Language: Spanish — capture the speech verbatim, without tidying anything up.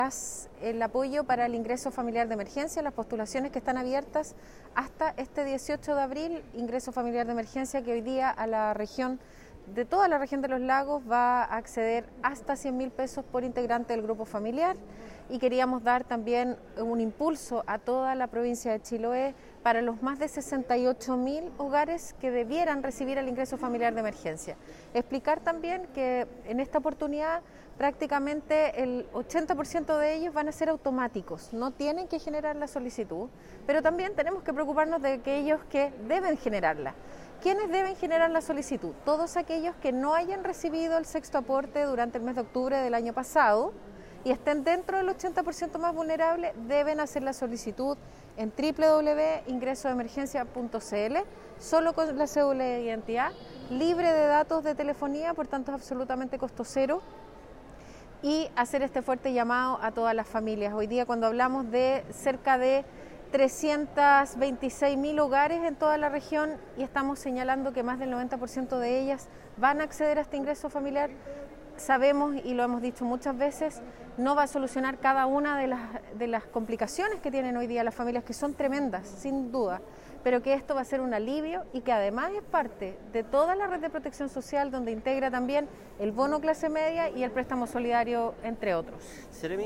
El apoyo para el ingreso familiar de emergencia, las postulaciones que están abiertas hasta este dieciocho de abril, ingreso familiar de emergencia que hoy día a la región, de toda la región de los lagos, va a acceder hasta cien mil pesos por integrante del grupo familiar, y queríamos dar también un impulso a toda la provincia de Chiloé para los más de sesenta y ocho mil hogares que debieran recibir el ingreso familiar de emergencia. Explicar también que en esta oportunidad prácticamente el ochenta por ciento de ellos van a ser automáticos, no tienen que generar la solicitud, pero también tenemos que preocuparnos de aquellos que deben generarla. ¿Quiénes deben generar la solicitud? Todos aquellos que no hayan recibido el sexto aporte durante el mes de octubre del año pasado y estén dentro del ochenta por ciento más vulnerable, deben hacer la solicitud en doble u doble u doble u punto ingreso de emergencia punto c l, solo con la cédula de identidad, libre de datos de telefonía, por tanto es absolutamente costo cero, y hacer este fuerte llamado a todas las familias. Hoy día, cuando hablamos de cerca de trescientos veintiséis mil hogares en toda la región y estamos señalando que más del noventa por ciento de ellas van a acceder a este ingreso familiar, sabemos, y lo hemos dicho muchas veces, no va a solucionar cada una de las, de las complicaciones que tienen hoy día las familias, que son tremendas, sin duda, pero que esto va a ser un alivio y que además es parte de toda la red de protección social, donde integra también el bono clase media y el préstamo solidario, entre otros.